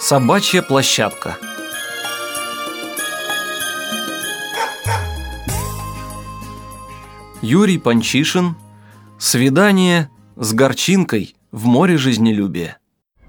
Собачья площадка. Юрий Панчишин. Свидание с горчинкой в море жизнелюбия.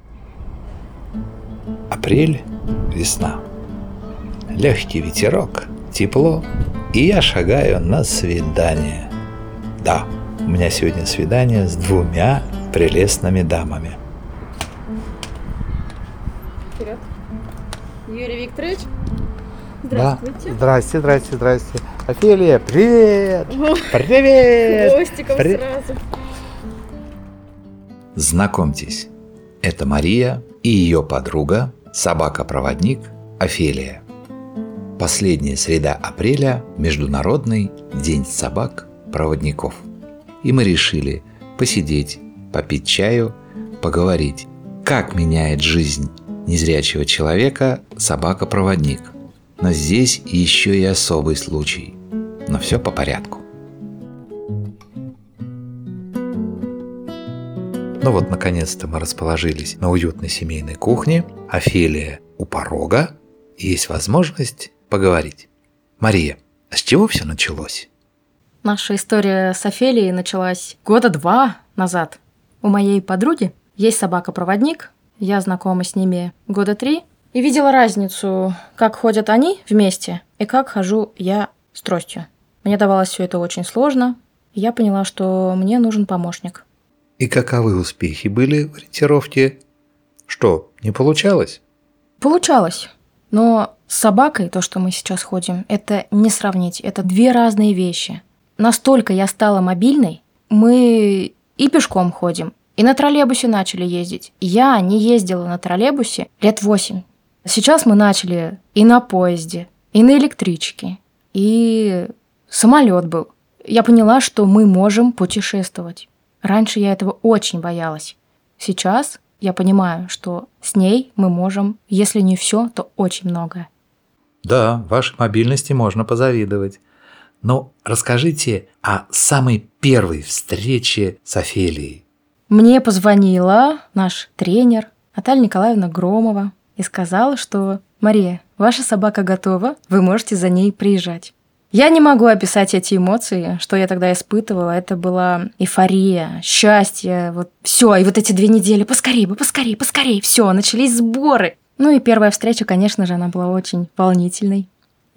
Апрель, весна. Легкий ветерок, тепло, и я шагаю на свидание. Да, у меня сегодня свидание с 2 прелестными дамами. Вперед. Юрий Викторович, здравствуйте. Да. Здрасте. Офелия, привет! Привет! Хвостиком сразу. Знакомьтесь, это Мария и ее подруга, собака-проводник Офелия. Последняя среда апреля – Международный день собак-проводников. И мы решили посидеть, попить чаю, поговорить, как меняет жизнь незрячего человека собака-проводник. Но здесь еще и особый случай. Но все по порядку. Ну вот, наконец-то мы расположились на уютной семейной кухне. Офелия у порога. И есть возможность поговорить. Мария, а с чего все началось? Наша история с Офелией началась 2 года назад. У моей подруги есть собака-проводник. Я знакома с ними 3 года. И видела разницу, как ходят они вместе и как хожу я с тростью. Мне давалось все это очень сложно. И я поняла, что мне нужен помощник. И каковы успехи были в ориентировке? Что, не получалось? Получалось. Но с собакой, то, что мы сейчас ходим, это не сравнить. Это 2 разные вещи. Настолько я стала мобильной, мы и пешком ходим, и на троллейбусе начали ездить. Я не ездила на троллейбусе лет 8. Сейчас мы начали и на поезде, и на электричке, и самолет был. Я поняла, что мы можем путешествовать. Раньше я этого очень боялась. Сейчас я понимаю, что с ней мы можем, если не все, то очень многое. Да, вашей мобильности можно позавидовать. Но расскажите о самой первой встрече с Офелией. Мне позвонила наш тренер Наталья Николаевна Громова и сказала, что «Мария, ваша собака готова, вы можете за ней приезжать». Я не могу описать эти эмоции, что я тогда испытывала. Это была эйфория, счастье, вот все. И вот эти 2 недели, поскорей, все, начались сборы. Ну и первая встреча, конечно же, она была очень волнительной.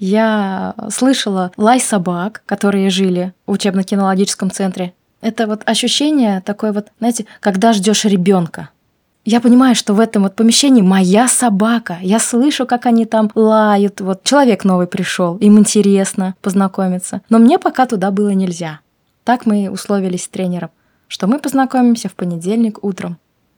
Я слышала лай собак, которые жили в учебно-кинологическом центре. Это вот ощущение такое вот, знаете, когда ждешь ребенка. Я понимаю, что в этом вот помещении моя собака. Я слышу, как они там лают. Вот человек новый пришел, им интересно познакомиться. Но мне пока туда было нельзя. Так мы условились с тренером, что мы познакомимся в понедельник утром.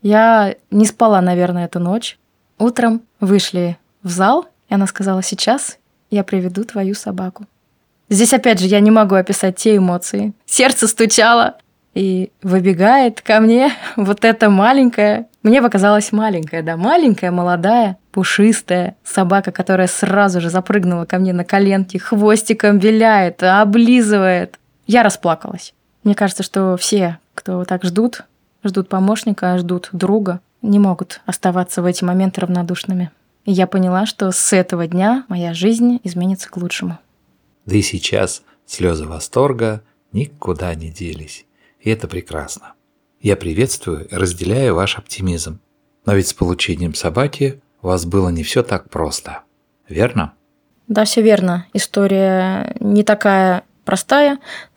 Я не спала, наверное, эту ночь. Утром вышли в зал, и она сказала: «Сейчас я приведу твою собаку». Здесь, опять же, я не могу описать те эмоции. Сердце стучало, и выбегает ко мне вот эта маленькая, мне показалось маленькая, да, маленькая, молодая, пушистая собака, которая сразу же запрыгнула ко мне на коленки, хвостиком виляет, облизывает. Я расплакалась. Мне кажется, что все, кто так ждут помощника, ждут друга, не могут оставаться в эти моменты равнодушными. И я поняла, что с этого дня моя жизнь изменится к лучшему. Да и сейчас слезы восторга никуда не делись. И это прекрасно. Я приветствую и разделяю ваш оптимизм. Но ведь с получением собаки у вас было не все так просто. Верно? Да, все верно. История не такая простая.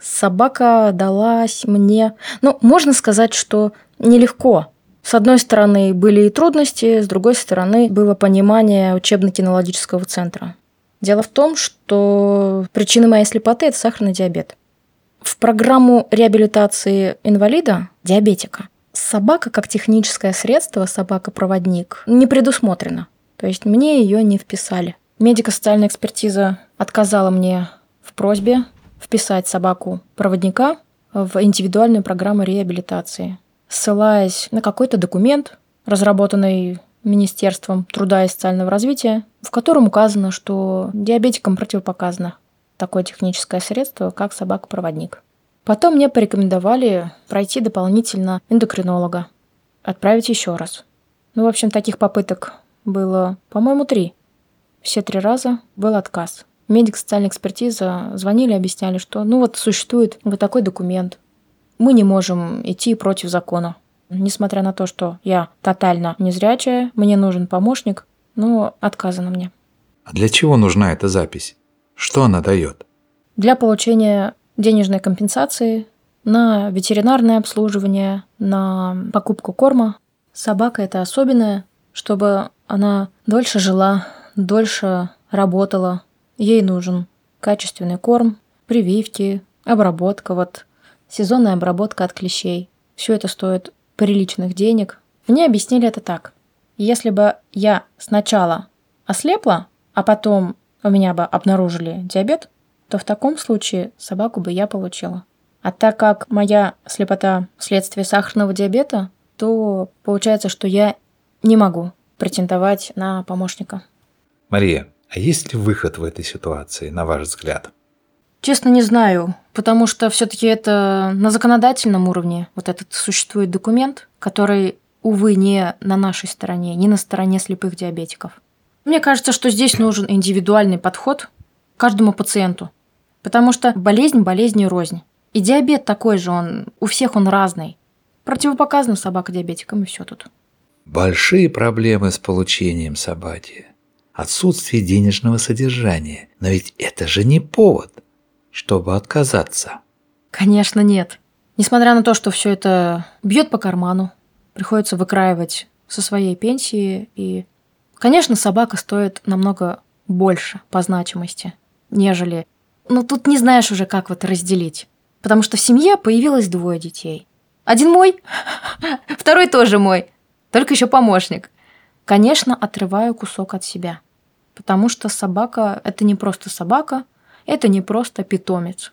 Собака далась мне, можно сказать, что нелегко. С одной стороны, были и трудности, с другой стороны, было понимание учебно-кинологического центра. Дело в том, что причина моей слепоты – это сахарный диабет. В программу реабилитации инвалида, диабетика, собака как техническое средство, собака-проводник, не предусмотрена. То есть мне ее не вписали. Медико-социальная экспертиза отказала мне в просьбе вписать собаку-проводника в индивидуальную программу реабилитации, ссылаясь на какой-то документ, разработанный Министерством труда и социального развития, в котором указано, что диабетикам противопоказано такое техническое средство, как собака-проводник. Потом мне порекомендовали пройти дополнительно эндокринолога, отправить еще раз. В общем, таких попыток было, по-моему, 3. Все 3 раза был отказ. Медик социальная экспертиза звонили, объясняли, что существует вот такой документ. Мы не можем идти против закона. Несмотря на то, что я тотально незрячая, мне нужен помощник, но отказано мне. А для чего нужна эта запись? Что она дает? Для получения денежной компенсации на ветеринарное обслуживание, на покупку корма. Собака это особенная, чтобы она дольше жила, дольше работала. Ей нужен качественный корм, прививки, обработка, сезонная обработка от клещей. Все это стоит приличных денег. Мне объяснили это так. Если бы я сначала ослепла, а потом у меня бы обнаружили диабет, то в таком случае собаку бы я получила. А так как моя слепота вследствие сахарного диабета, то получается, что я не могу претендовать на помощника. Мария, а есть ли выход в этой ситуации, на ваш взгляд? Честно, не знаю, потому что все-таки это на законодательном уровне этот существует документ, который, увы, не на нашей стороне, не на стороне слепых диабетиков. Мне кажется, что здесь нужен индивидуальный подход к каждому пациенту, потому что болезнь болезни рознь. И диабет такой же, у всех он разный. Противопоказано собака диабетикам, и все тут. Большие проблемы с получением собаки. Отсутствие денежного содержания. Но ведь это же не повод, чтобы отказаться. Конечно, нет. Несмотря на то, что все это бьет по карману, приходится выкраивать со своей пенсии. И, конечно, собака стоит намного больше по значимости, нежели... тут не знаешь уже, как разделить. Потому что в семье появилось 2 детей. Один мой, второй тоже мой, только еще помощник. Конечно, отрываю кусок от себя, потому что собака – это не просто собака, это не просто питомец.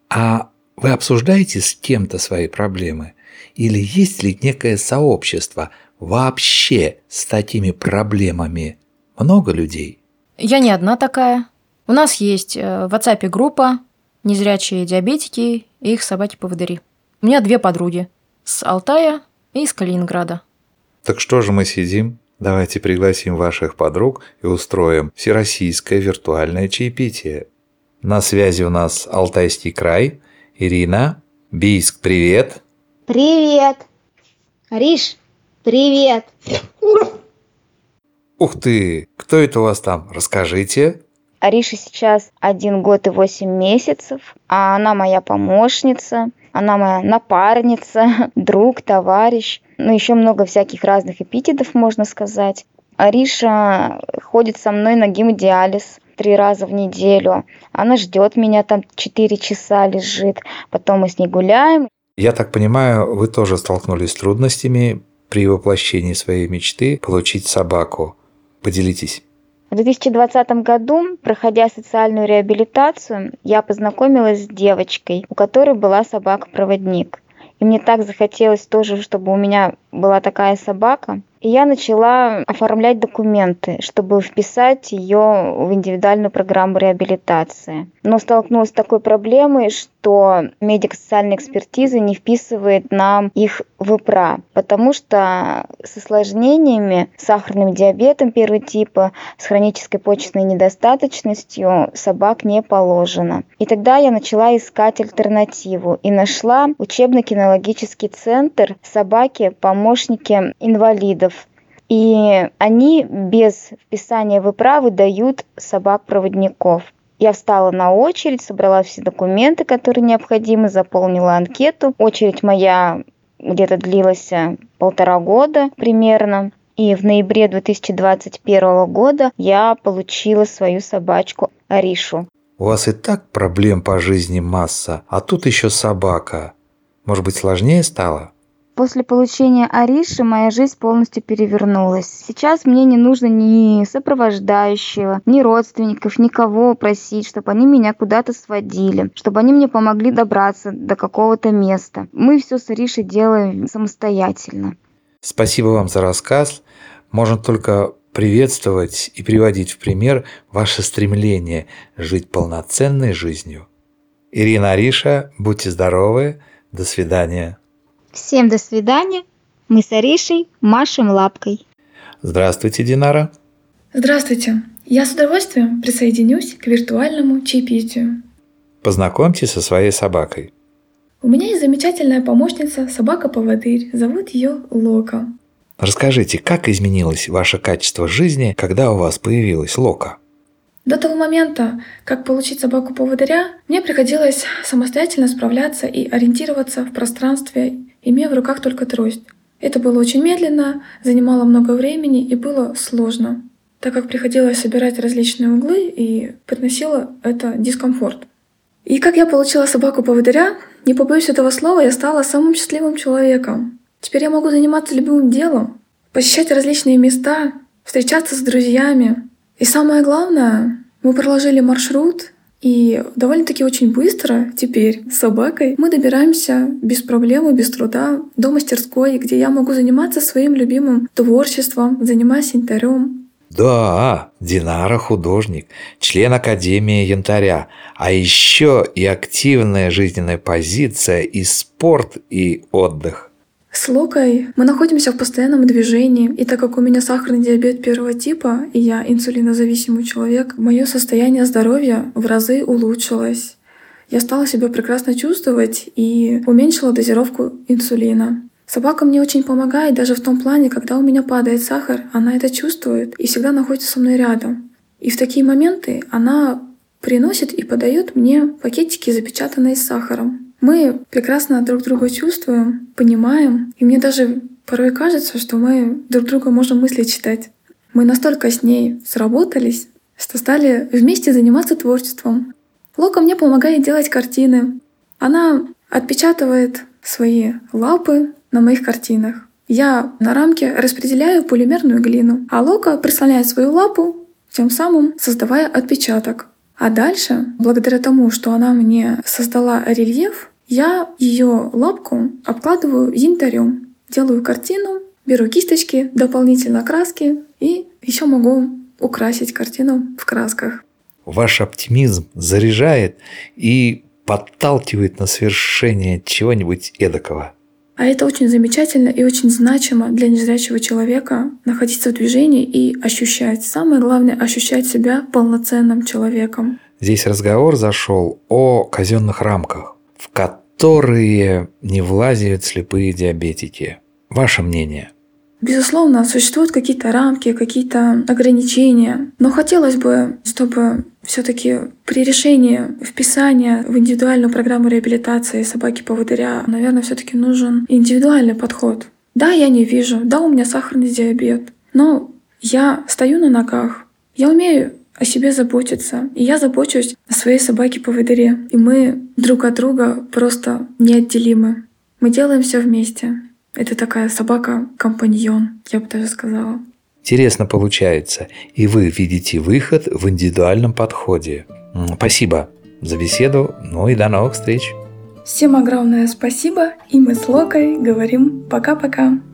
А вы обсуждаете с кем-то свои проблемы? Или есть ли некое сообщество вообще с такими проблемами? Много людей? Я не одна такая. У нас есть в WhatsApp группа «Незрячие диабетики и их собаки-поводыри». У меня 2 подруги с Алтая и из Калининграда. Так что же мы сидим? Давайте пригласим ваших подруг и устроим всероссийское виртуальное чаепитие. На связи у нас Алтайский край. Ирина, Бийск, привет. Привет. Ариш, привет. Ух ты, кто это у вас там? Расскажите. Арише сейчас 1 год и 8 месяцев, а она моя помощница, она моя напарница, друг, товарищ. Еще много всяких разных эпитетов, можно сказать. Ариша ходит со мной на гемодиализ 3 раза в неделю. Она ждет меня, там 4 часа лежит. Потом мы с ней гуляем. Я так понимаю, вы тоже столкнулись с трудностями при воплощении своей мечты получить собаку. Поделитесь. В 2020 году, проходя социальную реабилитацию, я познакомилась с девочкой, у которой была собака-проводник. И мне так захотелось тоже, чтобы у меня была такая собака. И я начала оформлять документы, чтобы вписать ее в индивидуальную программу реабилитации. Но столкнулась с такой проблемой, что медико-социальная экспертиза не вписывает нам их в ИПРА, потому что с осложнениями, сахарным диабетом 1 типа, с хронической почечной недостаточностью собак не положено. И тогда я начала искать альтернативу и нашла учебно-кинологический центр «Собаки-помощники инвалидов». И они без вписания в ИПРА выдают собак-проводников. Я встала на очередь, собрала все документы, которые необходимы, заполнила анкету. Очередь моя где-то длилась 1,5 года примерно. И в ноябре 2021 года я получила свою собачку Аришу. У вас и так проблем по жизни масса, а тут еще собака. Может быть, сложнее стало? После получения Ариши моя жизнь полностью перевернулась. Сейчас мне не нужно ни сопровождающего, ни родственников, никого просить, чтобы они меня куда-то сводили, чтобы они мне помогли добраться до какого-то места. Мы все с Аришей делаем самостоятельно. Спасибо вам за рассказ. Можно только приветствовать и приводить в пример ваше стремление жить полноценной жизнью. Ирина, Ариша, будьте здоровы. До свидания. Всем до свидания. Мы с Аришей машем лапкой. Здравствуйте, Динара. Здравствуйте! Я с удовольствием присоединюсь к виртуальному чаепитию. Познакомьтесь со своей собакой. У меня есть замечательная помощница, собака-поводырь. Зовут ее Лока. Расскажите, как изменилось ваше качество жизни, когда у вас появилась Лока? До того момента, как получить собаку-поводыря, мне приходилось самостоятельно справляться и ориентироваться в пространстве, имея в руках только трость. Это было очень медленно, занимало много времени и было сложно, так как приходилось собирать различные углы и приносило это дискомфорт. И как я получила собаку-поводыря, не побоюсь этого слова, я стала самым счастливым человеком. Теперь я могу заниматься любимым делом, посещать различные места, встречаться с друзьями. И самое главное, мы проложили маршрут, и довольно-таки очень быстро теперь с собакой мы добираемся без проблем и без труда до мастерской, где я могу заниматься своим любимым творчеством, занимаясь янтарем. Да, Динара художник, член Академии Янтаря, а еще и активная жизненная позиция, и спорт, и отдых. С Локой мы находимся в постоянном движении, и так как у меня сахарный диабет первого типа, и я инсулинозависимый человек, мое состояние здоровья в разы улучшилось. Я стала себя прекрасно чувствовать и уменьшила дозировку инсулина. Собака мне очень помогает даже в том плане, когда у меня падает сахар, она это чувствует и всегда находится со мной рядом. И в такие моменты она приносит и подает мне пакетики, запечатанные с сахаром. Мы прекрасно друг друга чувствуем, понимаем, и мне даже порой кажется, что мы друг друга можем мысли читать. Мы настолько с ней сработались, что стали вместе заниматься творчеством. Лока мне помогает делать картины. Она отпечатывает свои лапы на моих картинах. Я на рамке распределяю полимерную глину, а Лока прислоняет свою лапу, тем самым создавая отпечаток. А дальше, благодаря тому, что она мне создала рельеф, я ее лапку обкладываю янтарем, делаю картину, беру кисточки, дополнительно краски и еще могу украсить картину в красках. Ваш оптимизм заряжает и подталкивает на совершение чего-нибудь эдакого. А это очень замечательно и очень значимо для незрячего человека находиться в движении и ощущать. Самое главное — ощущать себя полноценным человеком. Здесь разговор зашел о казенных рамках, в которые не влазят слепые диабетики. Ваше мнение? Безусловно, существуют какие-то рамки, какие-то ограничения, но хотелось бы, чтобы все-таки при решении вписания в индивидуальную программу реабилитации собаки-поводыря, наверное, все-таки нужен индивидуальный подход. Да, я не вижу, да, у меня сахарный диабет, но я стою на ногах, я умею о себе заботиться, и я забочусь о своей собаке-поводыре, и мы друг от друга просто неотделимы. Мы делаем все вместе. Это такая собака-компаньон, я бы даже сказала. Интересно получается, и вы видите выход в индивидуальном подходе. Спасибо за беседу, ну и до новых встреч. Всем огромное спасибо, и мы с Локой говорим пока-пока.